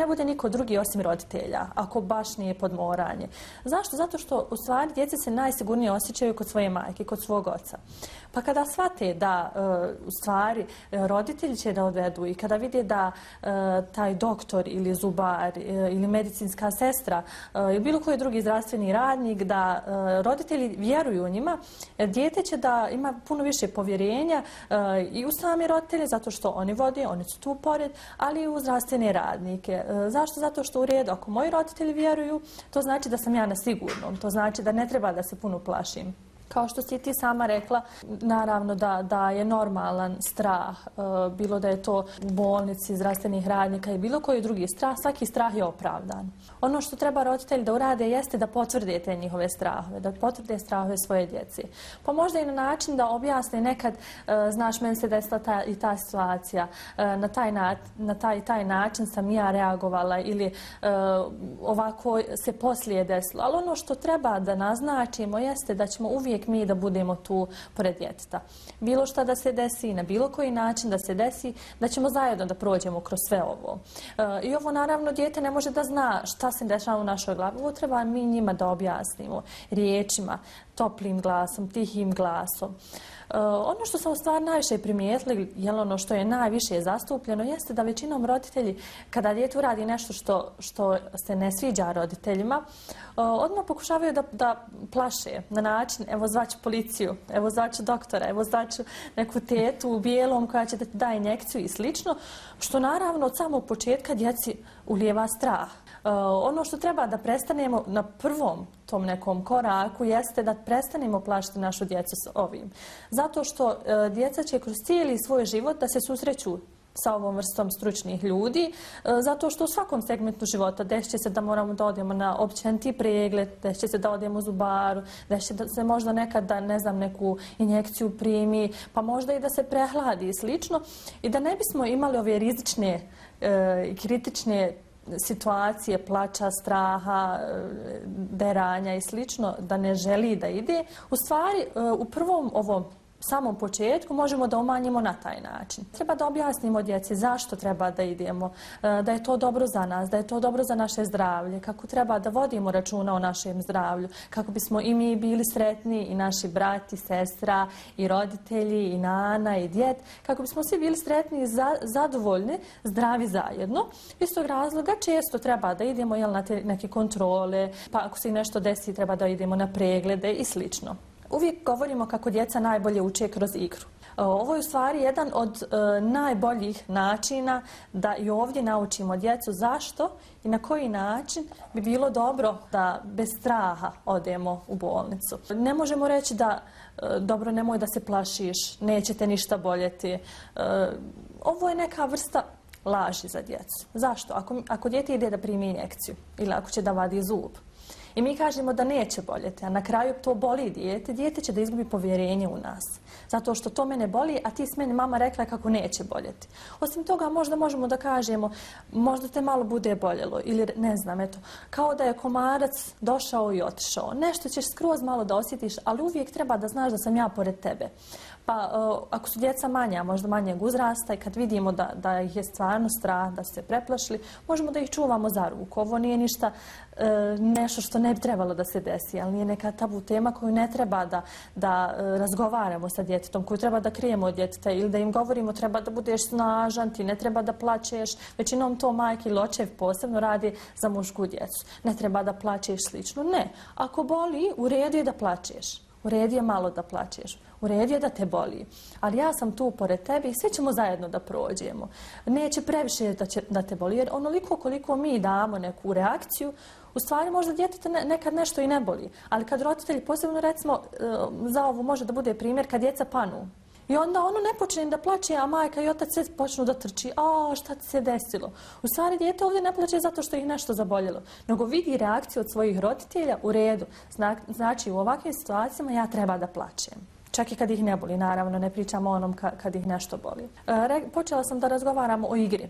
ne bude niko drugi osim roditelja, ako baš nije podmoranje. Zašto? Zato što u stvari djeca se najsigurnije osjećaju kod svoje majke, kod svog oca. Pa kada shvate da u stvari roditelji će da odvedu i kada vide da taj doktor ili zubar ili medicinska sestra ili bilo koji drugi zdravstveni radnik, da roditelji vjeruju u njima, dijete će da ima puno više povjerenja i u sami roditelje, zato što oni vode, oni su tu pored, ali i u zdravstvene radnike. Zašto? Zato što u redu, ako moji roditelji vjeruju, to znači da sam ja na sigurnom, to znači da ne treba da se puno plašim. Kao što si ti sama rekla, naravno da, da je normalan strah, e, bilo da je to u bolnici, zdravstvenih radnika i bilo koji drugi strah, svaki strah je opravdan. Ono što treba roditelji da urade jeste da potvrde te njihove strahove, da potvrde strahove svoje djece. Pa možda i na način da objasne nekad, e, znaš, meni se desila ta, i ta situacija, e, na, taj na, na taj taj način sam ja reagovala ili e, ovako se poslije desilo. Ali ono što treba da naznačimo jeste da ćemo uvijek mi da budemo tu pored djeteta. Bilo šta da se desi, na bilo koji način da se desi, da ćemo zajedno da prođemo kroz sve ovo. E, I ovo naravno dijete ne može da zna šta se dešava u našoj glavi. Ovo treba mi njima da objasnimo riječima, toplim glasom, tihim glasom. Uh, ono što sam u stvari najviše primijetili, jel ono što je najviše zastupljeno, jeste da većinom roditelji, kada dijete uradi nešto što, što se ne sviđa roditeljima, uh, odmah pokušavaju da, da plaše na način, evo zvaću policiju, evo zvaću doktora, evo zvaću neku tetu u bijelom koja će da ti da injekciju i slično, što naravno od samog početka djeci ulijeva strah. Uh, ono što treba da prestanemo na prvom tom nekom koraku jeste da prestanemo plašiti našu djecu s ovim. Zato što uh, djeca će kroz cijeli svoj život da se susreću sa ovom vrstom stručnih ljudi, uh, zato što u svakom segmentu života desit će se da moramo da odemo na općeniti pregled, desit će se da odemo u zubaru, desit će da se možda nekad da, ne znam, neku injekciju primi, pa možda i da se prehladi i slično. I da ne bismo imali ove rizične i uh, kritične situacije, plača, straha, deranja i slično, da ne želi da ide, u stvari u prvom ovom samom početku možemo da umanjimo na taj način. Treba da objasnimo djeci zašto treba da idemo, da je to dobro za nas, da je to dobro za naše zdravlje, kako treba da vodimo računa o našem zdravlju, kako bismo i mi bili sretni, i naši brati, sestra, i roditelji, i nana, i djed, kako bismo svi bili sretni i za, zadovoljni, zdravi zajedno. Iz tog razloga često treba da idemo jel, na te neke kontrole, pa ako se nešto desi treba da idemo na preglede i slično. Uvijek govorimo kako djeca najbolje uče kroz igru. Ovo je u stvari jedan od e, najboljih načina da i ovdje naučimo djecu zašto i na koji način bi bilo dobro da bez straha odemo u bolnicu. Ne možemo reći da e, dobro, nemoj da se plašiš, neće te ništa boljeti. E, ovo je neka vrsta laži za djecu. Zašto? Ako, ako dijete ide da primi injekciju ili ako će da vadi zub, i mi kažemo da neće boljeti, a na kraju to boli dijete, dijete će da izgubi povjerenje u nas. Zato što to mene boli, a ti s meni mama rekla kako neće boljeti. Osim toga, možda možemo da kažemo, možda te malo bude boljelo, ili ne znam, eto, kao da je komarac došao i otišao. Nešto ćeš skroz malo da osjetiš, ali uvijek treba da znaš da sam ja pored tebe. Pa ako su djeca manja, možda manjeg uzrasta i kad vidimo da, da ih je stvarno strah, da su se preplašili, možemo da ih čuvamo za ruku. Ovo nije ništa e, nešto što ne bi trebalo da se desi, ali nije neka tabu tema koju ne treba da, da e, razgovaramo sa djetetom, koju treba da krijemo od djeteta ili da im govorimo treba da budeš snažan, ti ne treba da plačeš. Većinom to majke ili očev posebno radi za mušku djecu. Ne treba da plačeš slično. Ne. Ako boli, u redu je da plačeš. U redu je malo da plačeš. U redu je da te boli. Ali ja sam tu pored tebe i svi ćemo zajedno da prođemo. Neće previše da, će, da te boli. Jer onoliko koliko mi damo neku reakciju, u stvari možda djeteta ne, nekad nešto i ne boli. Ali kad roditelji, posebno recimo za ovo može da bude primjer, kad djeca panu. I onda ono ne počne da plače, a majka i otac sve počnu da trči. A šta ti se desilo? U stvari dijete ovdje ne plače zato što ih nešto zaboljelo, nego vidi reakciju od svojih roditelja u redu. Zna, znači u ovakvim situacijama ja treba da plačem. Čak i kad ih ne boli, naravno, ne pričamo o onom ka, kad ih nešto boli. E, počela sam da razgovaramo o igri.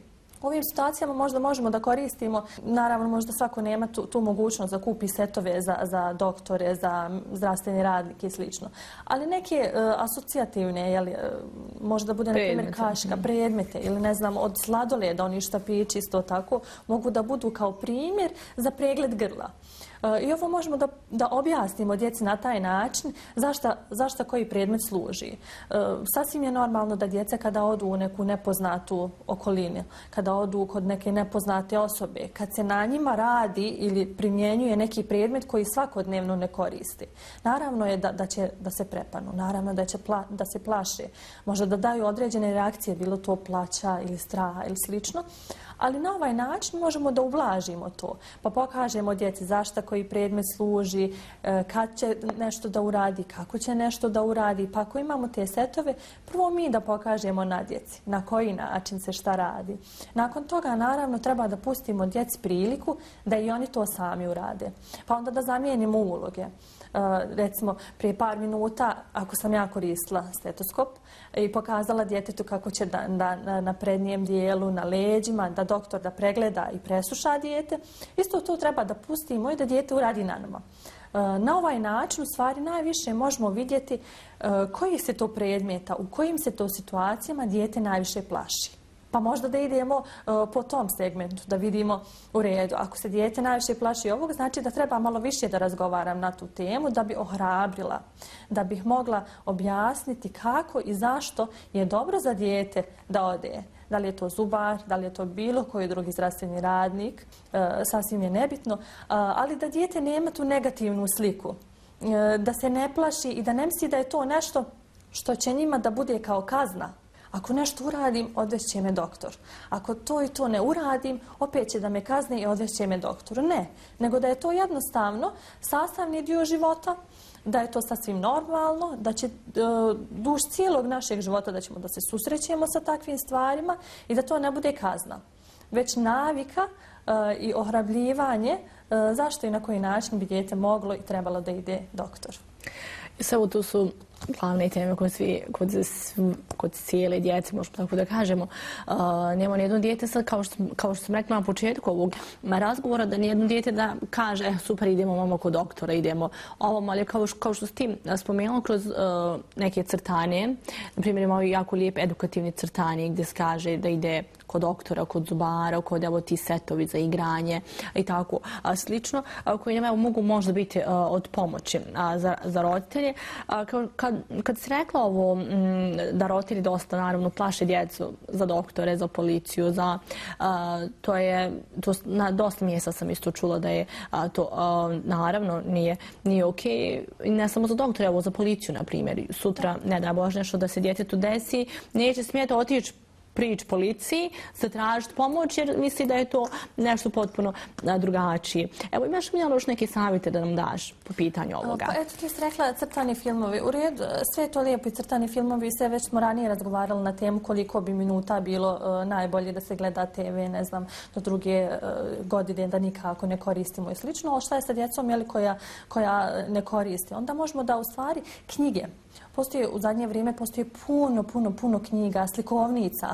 U ovim situacijama možda možemo da koristimo, naravno možda svako nema tu, tu mogućnost da kupi setove za, za doktore, za zdravstvene radnike i slično. Ali neke uh, asocijativne, jeli, uh, možda bude na primjer kaška, predmete ili ne znam od sladoleda, oni štapići isto tako, mogu da budu kao primjer za pregled grla. I ovo možemo da, da objasnimo djeci na taj način zašta, zašta koji predmet služi. E, sasvim je normalno da djeca kada odu u neku nepoznatu okolinu, kada odu kod neke nepoznate osobe, kad se na njima radi ili primjenjuje neki predmet koji svakodnevno ne koristi. Naravno je da, da će da se prepanu, naravno da će pla, da se plaše, možda da daju određene reakcije, bilo to plaća ili straha ili slično. Ali na ovaj način možemo da ublažimo to, pa pokažemo djeci zašta koji predmet služi, kad će nešto da uradi, kako će nešto da uradi. Pa ako imamo te setove, prvo mi da pokažemo na djeci na koji način se šta radi. Nakon toga, naravno, treba da pustimo djeci priliku da i oni to sami urade. Pa onda da zamijenimo uloge. Uh, recimo, prije par minuta, ako sam ja koristila stetoskop i pokazala djetetu kako će da, da, na, na prednjem dijelu, na leđima, da doktor da pregleda i presluša dijete, isto to treba da pustimo i da dijete uradi na nama. Uh, na ovaj način, u stvari, najviše možemo vidjeti uh, koji se to predmeta, u kojim se to situacijama dijete najviše plaši. Pa možda da idemo uh, po tom segmentu, da vidimo u redu. Ako se dijete najviše plaši ovog, znači da treba malo više da razgovaram na tu temu, da bi ohrabrila, da bih mogla objasniti kako i zašto je dobro za dijete da ode. Da li je to zubar, da li je to bilo koji drugi zdravstveni radnik, uh, sasvim je nebitno, uh, ali da dijete nema tu negativnu sliku, uh, da se ne plaši i da ne misli da je to nešto što će njima da bude kao kazna. Ako nešto uradim, odvešće me doktor. Ako to i to ne uradim, opet će da me kazne i odvešće me doktoru. Ne, nego da je to jednostavno sastavni dio života, da je to sasvim normalno, da će uh, duž cijelog našeg života da ćemo da se susrećemo sa takvim stvarima i da to ne bude kazna. Već navika uh, i ohrabljivanje uh, zašto i na koji način bi dijete moglo i trebalo da ide doktor. Samo tu su glavne teme kod, svi, kod, kod cijele djece, možemo tako da kažemo. Uh, nema nijedno dijete sad, kao što, kao što sam rekla na početku ovog razgovora, da nijedno dijete da kaže eh, super, idemo mamo kod doktora, idemo ovom, ali kao, kao što s tim spomenula kroz uh, neke crtanje, na primjer imamo jako lijep edukativni crtanje gdje se kaže da ide kod doktora, kod zubara, kod evo ti setovi za igranje i tako a, slično, a, koji nam evo, mogu možda biti a, od pomoći a, za, za roditelje. A, kad, kad si rekla ovo m, da roditelji dosta naravno plaše djecu za doktore, za policiju, za, a, to je, to, na dosta mjesta sam isto čula da je a, to a, naravno nije, nije ok. I ne samo za doktore, evo za policiju, na primjer. Sutra, ne da Bože, nešto da se djetetu desi, neće smijeti otići prič policiji, zatražiti pomoć jer misli da je to nešto potpuno drugačije. Evo, imaš li još neke savjete da nam daš po pitanju ovoga? Pa eto, ti si rekla crtani filmovi. U redu, sve je to lijepo i crtani filmovi, sve već smo ranije razgovarali na temu koliko bi minuta bilo uh, najbolje da se gleda te ve, ne znam, do druge uh, godine da nikako ne koristimo i slično. Ali šta je sa djecom, jeli, koja, koja ne koriste? Onda možemo da u stvari knjige. Postoji, u zadnje vrijeme postoji puno, puno, puno knjiga, slikovnica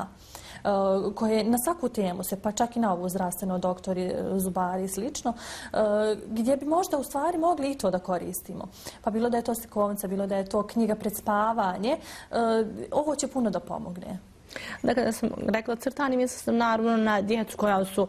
uh, koje na svaku temu se, pa čak i na ovu zdravstveno, doktori, zubari i slično, uh, gdje bi možda u stvari mogli i to da koristimo. Pa bilo da je to slikovnica, bilo da je to knjiga pred spavanje, uh, ovo će puno da pomogne. Dakle, da sam rekla crtanje, mislim sam naravno na djecu koja su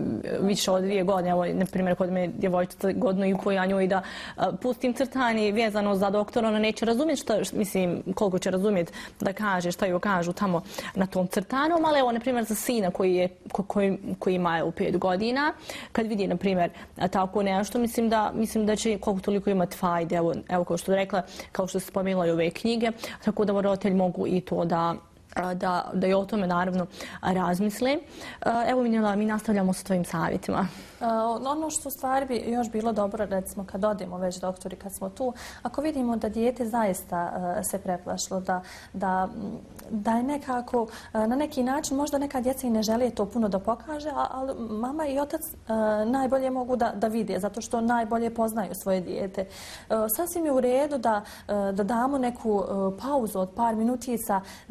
više od dvije godine. Evo, na primjer, kod me djevojčica godinu i po, ja njoj da uh, pustim crtanje vezano za doktora, ona neće razumjeti šta, mislim, koliko će razumjeti da kaže, šta joj kažu tamo na tom crtanju, ali evo, na primjer, za sina koji, je, ko, koji, koji ima u pet godina, kad vidi, na primjer, tako nešto, mislim da, mislim da će koliko toliko imati fajde, evo, evo kao što je rekla, kao što se spomenula i ove knjige, tako da roditelji mogu i to da Da, da i o tome naravno razmisle. Evo, Minjela, mi nastavljamo sa tvojim savjetima. Ono što u stvari bi još bilo dobro, recimo kad odemo već doktori, kad smo tu, ako vidimo da dijete zaista se preplašilo, da, da, da je nekako na neki način, možda neka djeca i ne žele to puno da pokaže, ali mama i otac najbolje mogu da, da vide, zato što najbolje poznaju svoje dijete. Sasvim je u redu da, da damo neku pauzu od par minutica, da porazgovaramo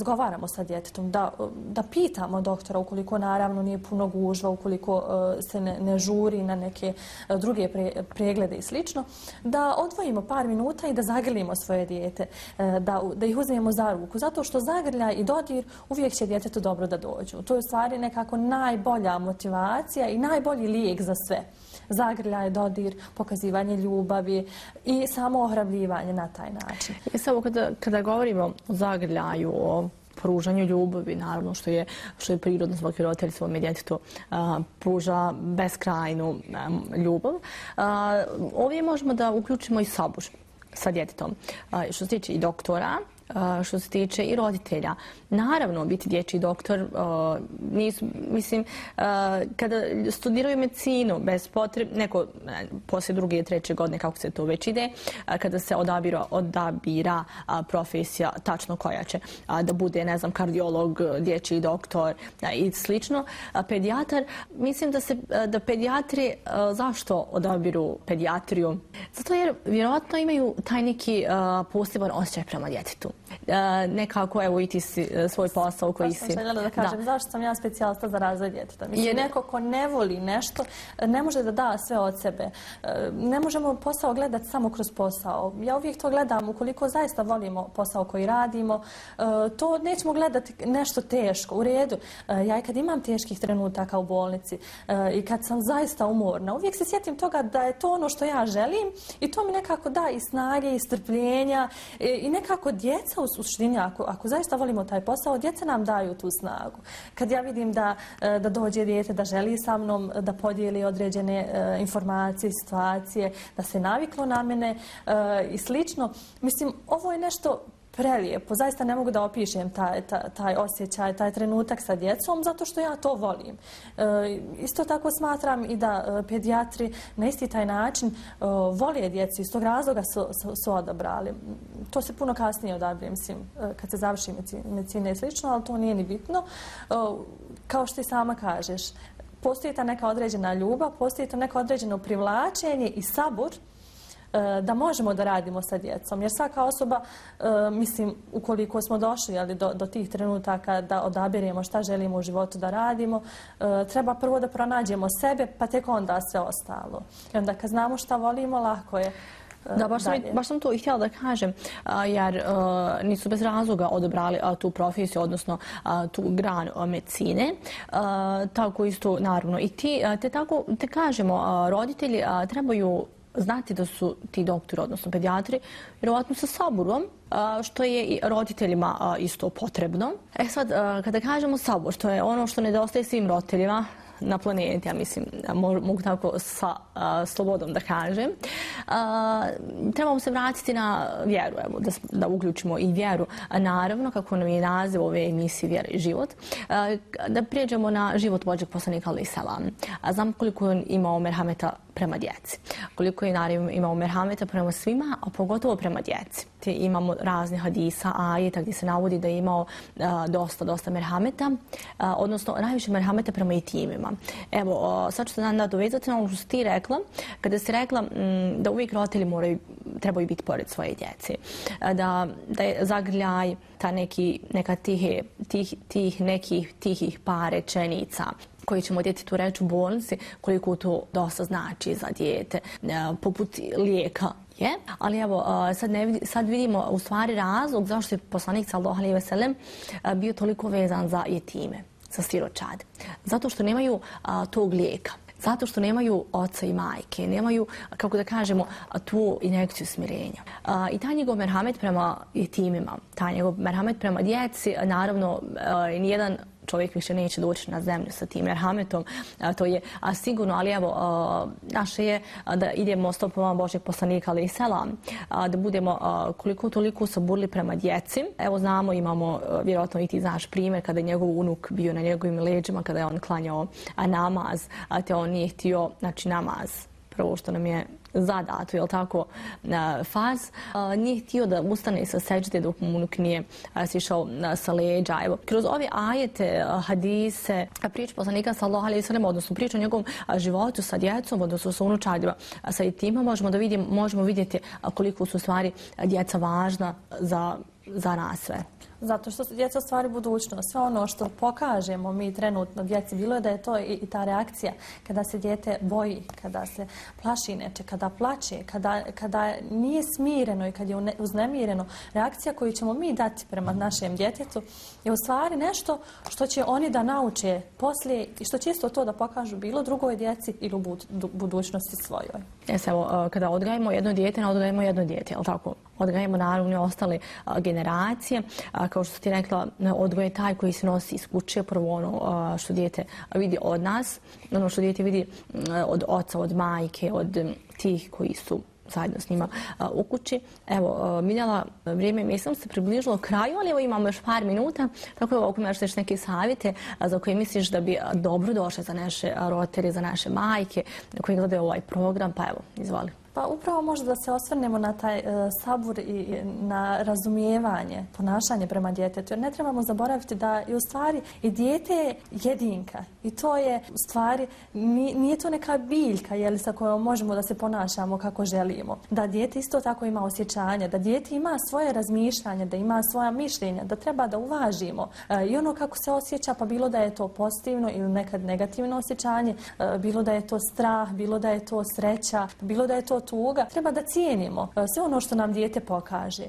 razgovaramo sa djetetom, da, da pitamo doktora ukoliko naravno nije puno gužva, ukoliko se ne, ne žuri na neke druge pre, preglede i slično, da odvojimo par minuta i da zagrlimo svoje dijete, da, da ih uzmemo za ruku, zato što zagrljaj i dodir uvijek će djetetu dobro da dođu. To je u stvari nekako najbolja motivacija i najbolji lijek za sve. Zagrljaj, dodir, pokazivanje ljubavi i samo ohrabljivanje na taj način. I samo kada, kada govorimo o zagrljaju, o pružanju ljubavi, naravno što je, što je prirodno, svaki roditelj svome djetetu a, pruža beskrajnu a, ljubav. A, ovdje možemo da uključimo i sabur sa djetetom. A, što se tiče i doktora, Uh, što se tiče i roditelja. Naravno, biti dječji doktor, uh, nisu, mislim, uh, kada studiraju medicinu, bez potrebe, neko poslije druge i treće godine, kako se to već ide, uh, kada se odabira, odabira uh, profesija tačno koja će uh, da bude, ne znam, kardiolog, dječji doktor uh, i slično. Uh, pedijatar, mislim da se, uh, da pedijatri, uh, zašto odabiru pedijatriju? Zato jer vjerojatno imaju taj neki uh, poseban osjećaj prema djetetu. Uh, nekako, evo, i ti si uh, svoj posao koji si... To sam željela da kažem, da. Zašto sam ja specijalista za razvoj djeteta? Mislim, je neko ko ne voli nešto, ne može da da sve od sebe. Uh, ne možemo posao gledati samo kroz posao. Ja uvijek to gledam, ukoliko zaista volimo posao koji radimo, uh, to nećemo gledati nešto teško, u redu. Uh, ja i kad imam teških trenutaka u bolnici uh, i kad sam zaista umorna, uvijek se sjetim toga da je to ono što ja želim i to mi nekako da i snage i strpljenja i, i nekako djeca u suštini, ako, ako zaista volimo taj posao, djeca nam daju tu snagu. Kad ja vidim da, da dođe dijete, da želi sa mnom da podijeli određene uh, informacije, situacije, da se naviklo na mene uh, i slično, mislim, ovo je nešto prelijepo. Zaista ne mogu da opišem taj, taj, taj osjećaj, taj trenutak sa djecom, zato što ja to volim. E, isto tako smatram i da e, pedijatri na isti taj način e, vole djecu, iz tog razloga su, su, su odabrali. To se puno kasnije odabire, mislim, e, kad se završi medicina i slično, ali to nije ni bitno. E, kao što i sama kažeš, postoji ta neka određena ljubav, postoji to neko određeno privlačenje i sabur da možemo da radimo sa djecom. Jer svaka osoba, mislim, ukoliko smo došli ali, do, do tih trenutaka da odabiremo šta želimo u životu da radimo, treba prvo da pronađemo sebe, pa tek onda sve ostalo. I onda kad znamo šta volimo, lako je. Da, baš sam, baš sam to i htjela da kažem, jer uh, nisu bez razloga odabrali uh, tu profesiju, odnosno uh, tu granu uh, medicine. Uh, tako isto, naravno, i ti, uh, te tako, te kažemo, uh, roditelji uh, trebaju znati da su ti doktori, odnosno pedijatri, vjerovatno sa saburom, što je i roditeljima isto potrebno. E sad, kada kažemo sabor, to je ono što nedostaje svim roditeljima na planeti, ja mislim, mogu tako sa a, slobodom da kažem. A, trebamo se vratiti na vjeru, evo, da, da uključimo i vjeru. A, naravno, kako nam je naziv ove emisije Vjera i život, a, da prijeđemo na život Božjeg poslanika alejhi selam. A znam koliko je imao merhameta prema djeci. Koliko je naravno imao merhameta prema svima, a pogotovo prema djeci. Te imamo razne hadisa, ajeta gdje se navodi da je imao a, dosta, dosta merhameta, a, odnosno najviše merhameta prema jetimima. Evo, a, sad ću se da dovezati na ono što si ti rekla, kada si rekla m, da uvijek roditelji moraju, trebaju biti pored svoje djece. A, da, da je zagrljaj, ta neki, neka tihe, tih, tih nekih tihih par rečenica koji ćemo djetetu reći u bolnici, koliko to dosta znači za dijete, poput lijeka. Je, ali evo, sad, ne, sad vidimo u stvari razlog zašto je poslanik sallallahu alejhi ve sellem bio toliko vezan za jetime, za siročad. Zato što nemaju a, tog lijeka. Zato što nemaju oca i majke, nemaju, kako da kažemo, tu injekciju smirenja. A, I taj njegov merhamet prema jetimima, taj njegov merhamet prema djeci, naravno, a, nijedan čovjek više neće doći na zemlju sa tim merhametom, a, to je a, sigurno, ali evo, a, naše je a, da idemo stopama Božjeg poslanika alejhi selam, a, da budemo a, koliko toliko saburli prema djeci. Evo znamo, imamo, a, vjerojatno i ti znaš primjer, kada je njegov unuk bio na njegovim leđima, kada je on klanjao a, namaz, a te on nije htio, znači namaz, prvo što nam je zadato, jel tako, faz, nije htio da ustane sa seđde dok mu unuk nije sišao sa leđa. Evo, kroz ove ajete, hadise, priču poslanika sallallahu alejhi ve sellem, odnosno priču o njegovom životu sa djecom, odnosno sa unučadima, sa jetima, možemo da vidimo, možemo vidjeti koliko su stvari djeca važna za, za nas sve. Zato što su djeca u stvari budućnost. Sve ono što pokažemo mi trenutno djeci, bilo je da je to i, i ta reakcija kada se dijete boji, kada se plaši neče, kada plače, kada, kada nije smireno i kad je uznemireno, reakcija koju ćemo mi dati prema našem djetetu je u stvari nešto što će oni da nauče poslije i što će isto to da pokažu bilo drugoj djeci ili u budućnosti svojoj. Jes, evo, kada odgajemo jedno dijete, ne odgajemo jedno dijete, jel tako? Odgajemo naravno i ostale a, generacije. A, kao što ti rekla, odgoj je taj koji se nosi iz kuće, prvo ono a, što dijete vidi od nas, ono što dijete vidi a, od oca, od majke, od m, tih koji su zajedno s njima a, u kući. Evo, a, Miljana, vrijeme mislim se približilo kraju, ali evo imamo još par minuta, tako evo, ako imaš još neke savjete a, za koje misliš da bi dobro došle za naše roditelje, za naše majke koji gledaju ovaj program, pa evo, izvoli. Pa upravo možda da se osvrnemo na taj e, sabur i na razumijevanje, ponašanje prema djetetu. Jer ne trebamo zaboraviti da je u stvari i dijete je jedinka. I to je u stvari, nije, nije to neka biljka jeli, sa kojom možemo da se ponašamo kako želimo. Da dijete isto tako ima osjećanja, da dijete ima svoje razmišljanje, da ima svoja mišljenja, da treba da uvažimo. E, I ono kako se osjeća, pa bilo da je to pozitivno ili nekad negativno osjećanje, e, bilo da je to strah, bilo da je to sreća, bilo da je to tuga, treba da cijenimo sve ono što nam dijete pokaže.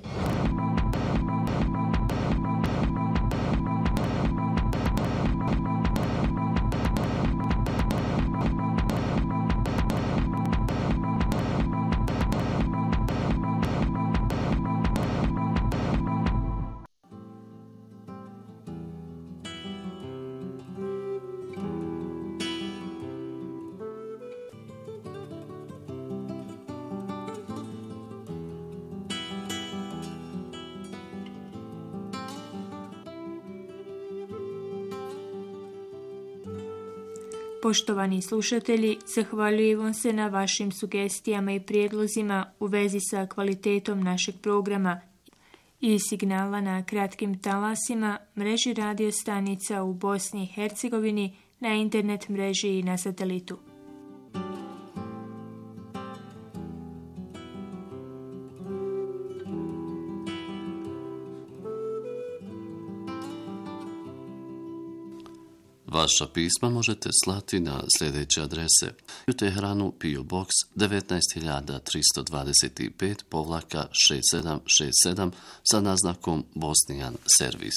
Poštovani slušatelji, zahvaljujem vam se na vašim sugestijama i prijedlozima u vezi sa kvalitetom našeg programa i signala na kratkim talasima, mreži radio stanica u Bosni i Hercegovini, na internet mreži i na satelitu. Vaša pisma možete slati na sljedeće adrese: u Teheranu P O Box devetnaest hiljada tristo dvadeset pet povlaka šest sedam šest sedam sa naznakom Bosnijan servis.